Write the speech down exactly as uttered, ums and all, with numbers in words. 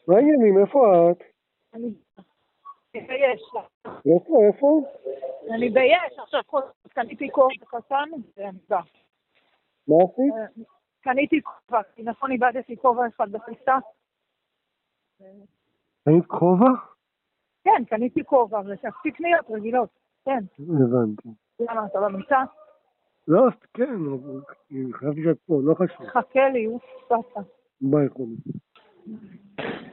מה העניינים? איפה את? אני ביש. איפה? איפה? אני ביש. עכשיו קניתי כובע קטן ואני באה. מה עשית? קניתי כובע, כי נכון איבדתי כובע אחד בחיסה. היית כובע? כן, קניתי כובע, ושעשתי קניות רגילות. כן. הבנתי. למה, אתה במיטה? לא, כן, חשבתי שאת פה, לא חשוב. חכה לי, הוא ספסה. ביי, חולי.